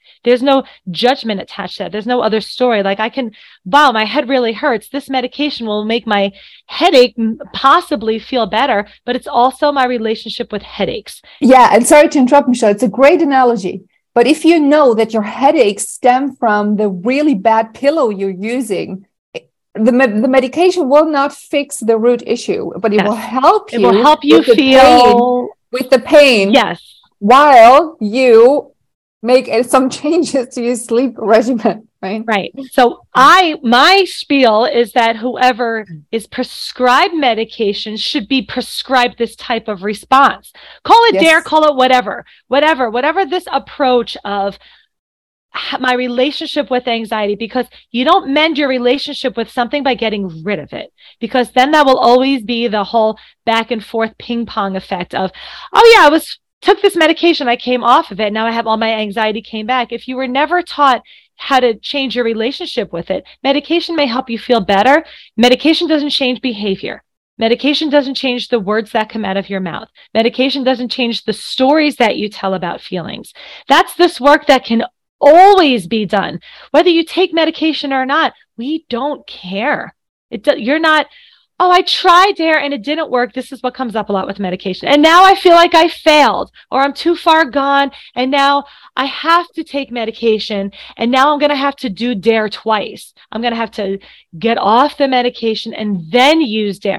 There's no judgment attached to that. There's no other story. Like wow, my head really hurts. This medication will make my headache possibly feel better, but it's also my relationship with headaches. Yeah. And sorry to interrupt, Michelle. It's a great analogy. But if you know that your headaches stem from the really bad pillow you're using, the medication will not fix the root issue, but it will help you. It will help you feel with the pain. Yes. While you make some changes to your sleep regimen, right? Right. So my spiel is that whoever is prescribed medication should be prescribed this type of response. Call it DARE, call it whatever this approach of my relationship with anxiety, because you don't mend your relationship with something by getting rid of it, because then that will always be the whole back and forth ping pong effect of, oh yeah, took this medication, I came off of it, now I have all my anxiety came back. If you were never taught how to change your relationship with it, medication may help you feel better. Medication doesn't change behavior. Medication doesn't change the words that come out of your mouth. Medication doesn't change the stories that you tell about feelings. That's this work that can always be done. Whether you take medication or not, we don't care. You're not, oh, I tried DARE and it didn't work. This is what comes up a lot with medication. And now I feel like I failed, or I'm too far gone, and now I have to take medication, and now I'm going to have to do DARE twice. I'm going to have to get off the medication and then use DARE.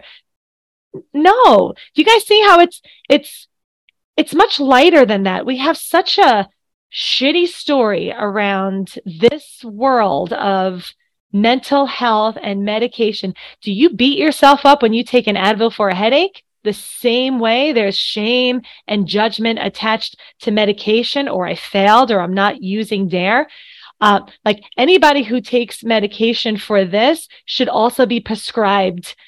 No. Do you guys see how it's much lighter than that? We have such a shitty story around this world of mental health and medication. Do you beat yourself up when you take an Advil for a headache? The same way there's shame and judgment attached to medication, or I failed, or I'm not using DARE. Like anybody who takes medication for this should also be prescribed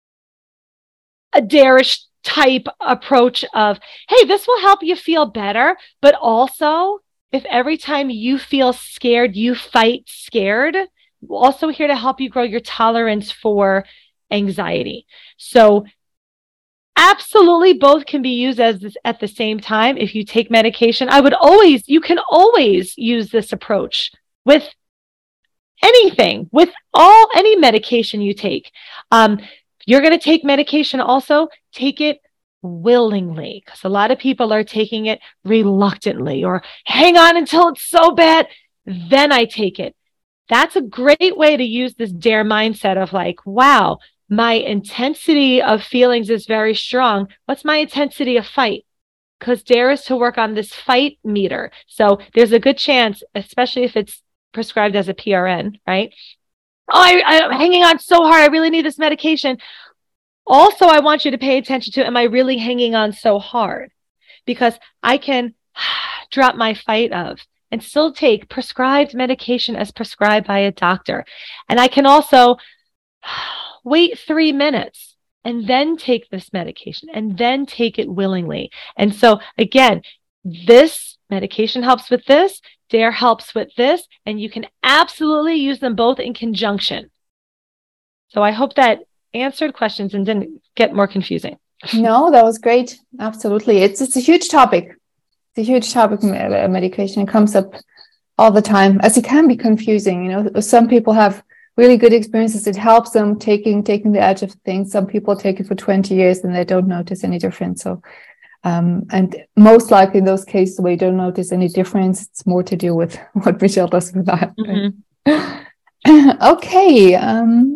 a DARE-ish type approach of, hey, this will help you feel better, but also if every time you feel scared, you fight scared, we're also here to help you grow your tolerance for anxiety. So absolutely both can be used at the same time. If you take medication, you can always use this approach with anything, with any medication you take. You're going to take medication also, take it willingly, because a lot of people are taking it reluctantly, or hang on until it's so bad, then I take it. That's a great way to use this DARE mindset of like, wow, my intensity of feelings is very strong. What's my intensity of fight? Because DARE is to work on this fight meter. So there's a good chance, especially if it's prescribed as a PRN, right? Oh, I'm hanging on so hard. I really need this medication. Also, I want you to pay attention to, am I really hanging on so hard? Because I can drop my fight of and still take prescribed medication as prescribed by a doctor. And I can also wait 3 minutes and then take this medication and then take it willingly. And so again, this medication helps with this, DARE helps with this, and you can absolutely use them both in conjunction. So I hope that answered questions and didn't get more confusing. No, that was great. Absolutely. It's a huge topic. It's a huge topic, medication. It comes up all the time, as it can be confusing. You know, some people have really good experiences. It helps them taking the edge of things. Some people take it for 20 years and they don't notice any difference. So, and most likely in those cases where you don't notice any difference, it's more to do with what Michelle does with that. Mm-hmm. Okay.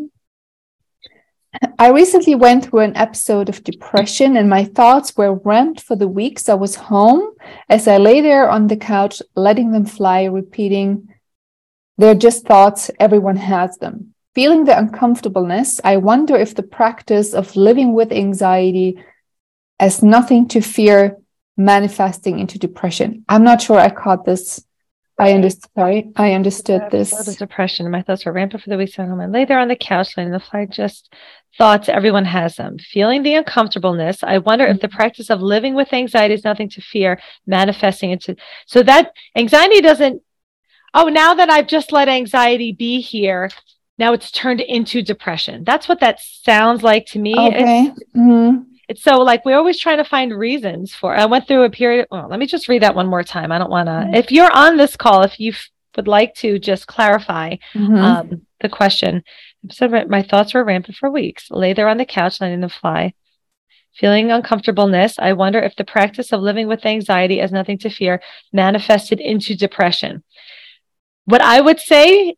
I recently went through an episode of depression, and my thoughts were ramped for the weeks I was home. As I lay there on the couch, letting them fly, repeating, they're just thoughts, everyone has them. Feeling the uncomfortableness, I wonder if the practice of living with anxiety as nothing to fear manifesting into depression. I'm not sure I caught this. I understood this. The depression. My thoughts were rampant for the weeks at home. I lay there on the couch, letting the fly, just thoughts, everyone has them. Feeling the uncomfortableness, I wonder if the practice of living with anxiety is nothing to fear, manifesting into. So that anxiety doesn't, oh, now that I've just let anxiety be here, now it's turned into depression. That's what that sounds like to me. Okay. It's so like we're always trying to find reasons for. I went through a period. Well, let me just read that one more time. I don't want to. If you're on this call, if you would like to just clarify the question. So my thoughts were rampant for weeks. Lay there on the couch, letting them fly. Feeling uncomfortableness. I wonder if the practice of living with anxiety as nothing to fear manifested into depression. What I would say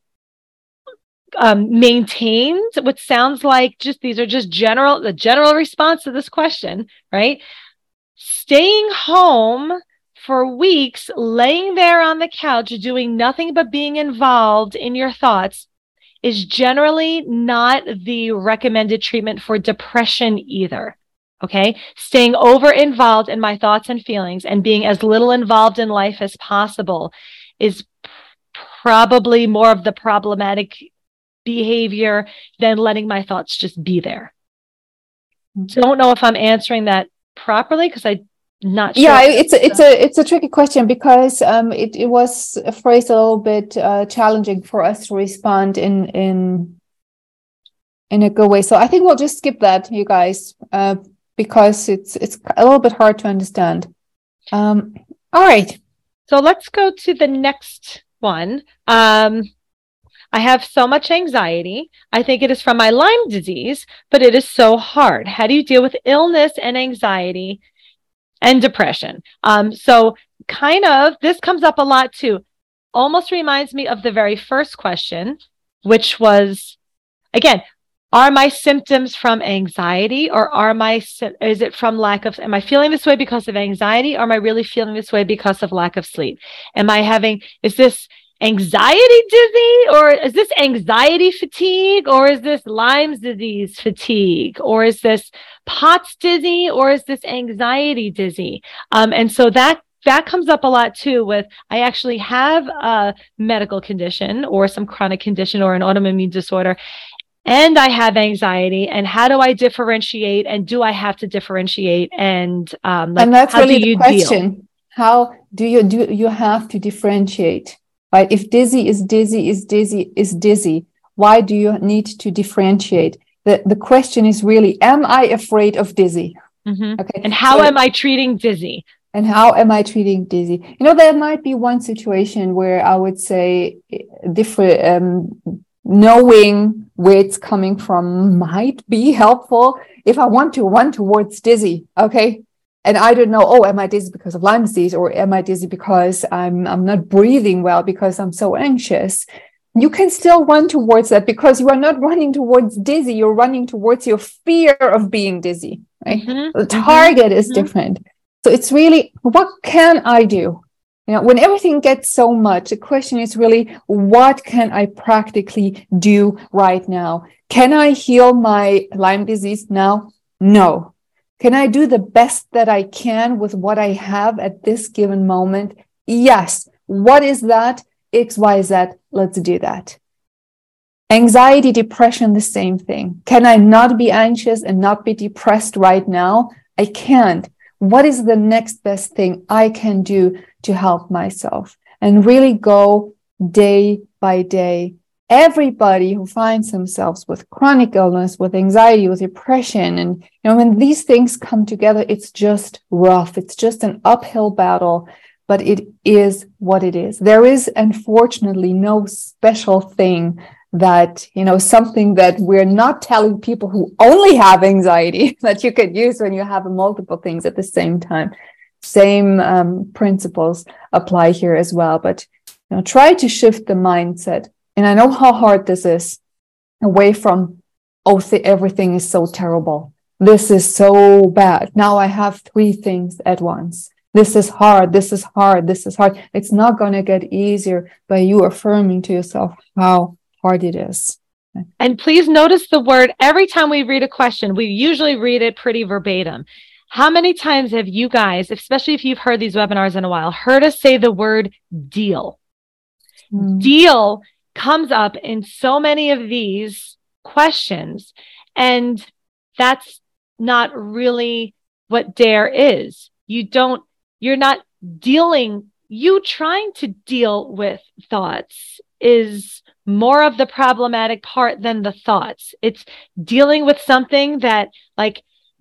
maintained what sounds like just these are just the general response to this question, right? Staying home for weeks, laying there on the couch, doing nothing but being involved in your thoughts is generally not the recommended treatment for depression either. Okay. Staying over involved in my thoughts and feelings and being as little involved in life as possible is probably more of the problematic behavior than letting my thoughts just be there. Don't know if I'm answering that properly because I'm not sure. Yeah, it's a tricky question because it was phrased a little bit challenging for us to respond in a good way. So I think we'll just skip that, you guys, because it's a little bit hard to understand. All right. So let's go to the next one. I have so much anxiety. I think it is from my Lyme disease, but it is so hard. How do you deal with illness and anxiety and depression? So kind of, this comes up a lot too. Almost reminds me of the very first question, which was, again, are my symptoms from anxiety or is it from am I feeling this way because of anxiety or am I really feeling this way because of lack of sleep? Is this anxiety dizzy or is this anxiety fatigue or is this Lyme's disease fatigue or is this POTS dizzy or is this anxiety dizzy? And so that comes up a lot too with, I actually have a medical condition or some chronic condition or an autoimmune disorder and I have anxiety, and how do I differentiate and do I have to differentiate and that's really the question. Deal? How do you have to differentiate? Right? If dizzy is dizzy is dizzy is dizzy, why do you need to differentiate? The question is really, am I afraid of dizzy? Okay. And how am I treating dizzy? And how am I treating dizzy? There might be one situation where I would say different, knowing where it's coming from might be helpful if I want to run towards dizzy. Okay. And I don't know, am I dizzy because of Lyme disease or am I dizzy because I'm not breathing well because I'm so anxious? You can still run towards that because you are not running towards dizzy. You're running towards your fear of being dizzy, right? The target is different. So it's really, what can I do? When everything gets so much, the question is really, what can I practically do right now? Can I heal my Lyme disease now? No. Can I do the best that I can with what I have at this given moment? Yes. What is that? X, Y, Z. Let's do that. Anxiety, depression, the same thing. Can I not be anxious and not be depressed right now? I can't. What is the next best thing I can do to help myself? And really go day by day. Everybody who finds themselves with chronic illness, with anxiety, with depression, and when these things come together, it's just rough. It's just an uphill battle, but it is what it is. There is, unfortunately, no special thing that, something that we're not telling people who only have anxiety that you could use when you have multiple things at the same time. Same principles apply here as well, but try to shift the mindset. And I know how hard this is, away from, everything is so terrible. This is so bad. Now I have 3 things at once. This is hard. This is hard. This is hard. It's not going to get easier by you affirming to yourself how hard it is. And please notice the word, every time we read a question, we usually read it pretty verbatim. How many times have you guys, especially if you've heard these webinars in a while, heard us say the word deal? Deal comes up in so many of these questions, and that's not really what DARE is. You're not dealing, you trying to deal with thoughts is more of the problematic part than the thoughts. It's dealing with something that, like,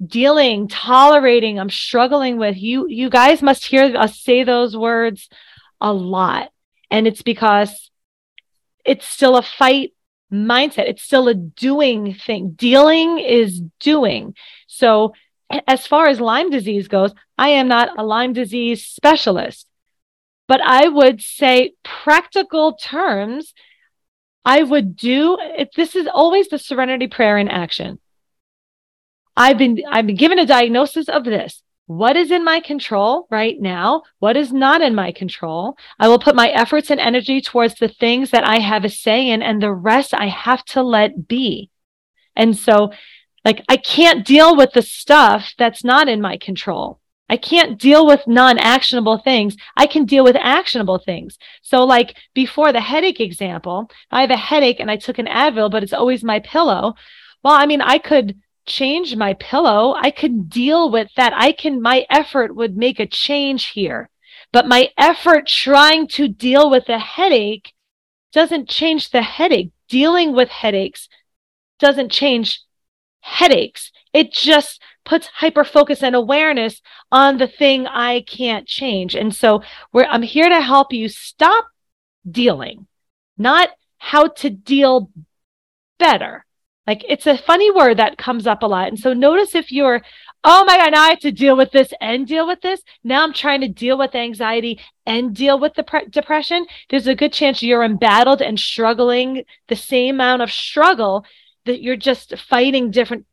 dealing, tolerating, I'm struggling with. You guys must hear us say those words a lot. And it's because it's still a fight mindset. It's still a doing thing. Dealing is doing. So as far as Lyme disease goes, I am not a Lyme disease specialist, but I would say practical terms, I would do, this is always the serenity prayer in action. I've been given a diagnosis of this. What is in my control right now? What is not in my control? I will put my efforts and energy towards the things that I have a say in, and the rest I have to let be. And so, like, I can't deal with the stuff that's not in my control. I can't deal with non-actionable things. I can deal with actionable things. So like before the headache example, I have a headache and I took an Advil, but it's always my pillow. Well, I mean, I could change my pillow. I could deal with that. My effort would make a change here, but my effort trying to deal with the headache doesn't change the headache. Dealing with headaches doesn't change headaches. It just puts hyper focus and awareness on the thing I can't change. And so I'm here to help you stop dealing, not how to deal better. Like, it's a funny word that comes up a lot. And so notice if you're, oh my God, now I have to deal with this and deal with this. Now I'm trying to deal with anxiety and deal with the depression. There's a good chance you're embattled and struggling the same amount of struggle, that you're just fighting different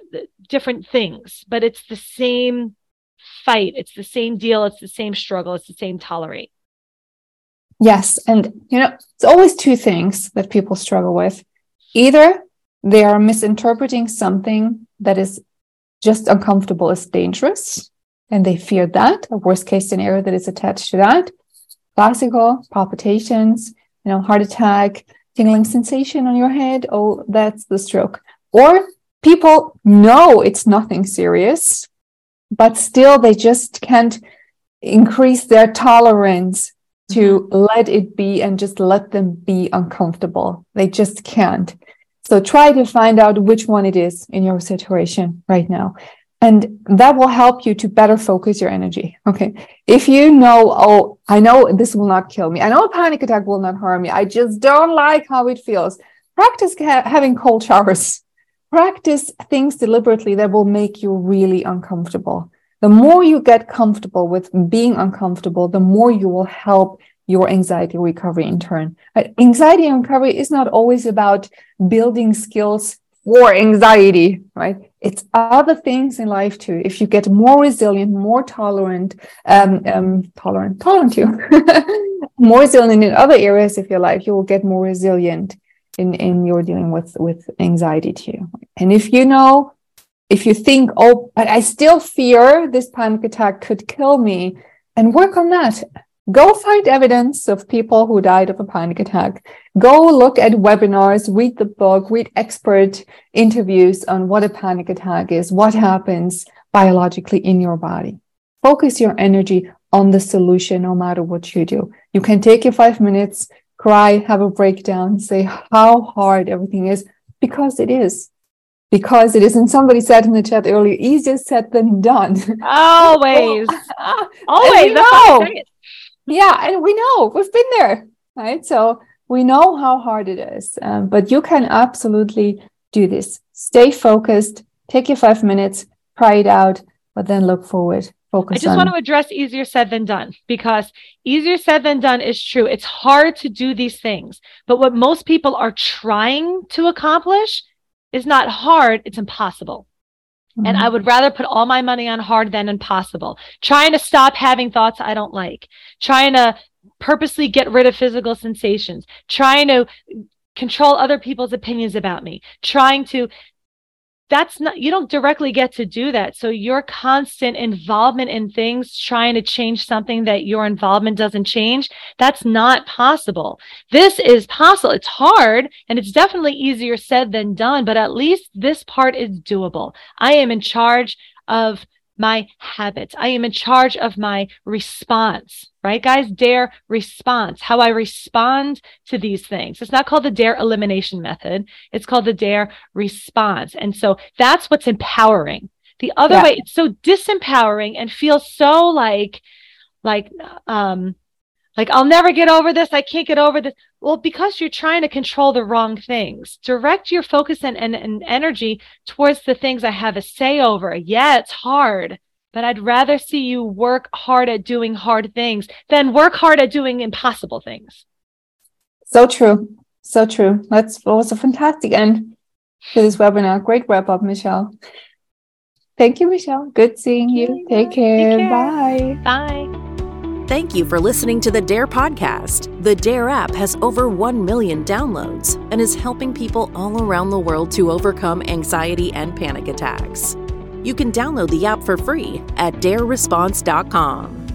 things, but it's the same fight. It's the same deal. It's the same struggle. It's the same tolerate. Yes. And, it's always two things that people struggle with. Either they are misinterpreting something that is just uncomfortable as dangerous, and they fear that, a worst case scenario that is attached to that. Classical palpitations, heart attack, tingling sensation on your head. Oh, that's the stroke. Or people know it's nothing serious, but still they just can't increase their tolerance to let it be and just let them be uncomfortable. They just can't. So try to find out which one it is in your situation right now. And that will help you to better focus your energy. Okay. If you know, oh, I know this will not kill me. I know a panic attack will not harm me. I just don't like how it feels. Practice having cold showers. Practice things deliberately that will make you really uncomfortable. The more you get comfortable with being uncomfortable, the more you will help your anxiety recovery in turn. Anxiety recovery is not always about building skills for anxiety, right? It's other things in life too. If you get more resilient, more tolerant too, more resilient in other areas of your life, you will get more resilient in your dealing with anxiety too. And if you think, oh, but I still fear this panic attack could kill me, and work on that. Go find evidence of people who died of a panic attack. Go look at webinars, read the book, read expert interviews on what a panic attack is, what happens biologically in your body. Focus your energy on the solution no matter what you do. You can take your 5 minutes, cry, have a breakdown, say how hard everything is, because it is. Because it is. And somebody said in the chat earlier, easier said than done. Always. Always. Yeah, and we know, we've been there, right? So we know how hard it is, but you can absolutely do this. Stay focused, take your 5 minutes, try it out, but then look forward. Focus. I just want to address easier said than done, because easier said than done is true. It's hard to do these things, but what most people are trying to accomplish is not hard, it's impossible. And I would rather put all my money on hard than impossible. Trying to stop having thoughts I don't like. Trying to purposely get rid of physical sensations. Trying to control other people's opinions about me. You don't directly get to do that. So your constant involvement in things, trying to change something that your involvement doesn't change, that's not possible. This is possible. It's hard, and it's definitely easier said than done, but at least this part is doable. I am in charge of my habits. I am in charge of my response, right, guys? DARE response, how I respond to these things. It's not called the DARE elimination method. It's called the DARE response. And so that's what's empowering. The other way, it's so disempowering and feels so like I'll never get over this. I can't get over this. Well, because you're trying to control the wrong things. Direct your focus and energy towards the things I have a say over. Yeah, it's hard, but I'd rather see you work hard at doing hard things than work hard at doing impossible things. So true. So true. That was a fantastic end to this webinar. Great wrap up, Michelle. Thank you, Michelle. Good seeing you. Take care. Bye. Bye. Thank you for listening to the DARE podcast. The DARE app has over 1 million downloads and is helping people all around the world to overcome anxiety and panic attacks. You can download the app for free at dareresponse.com.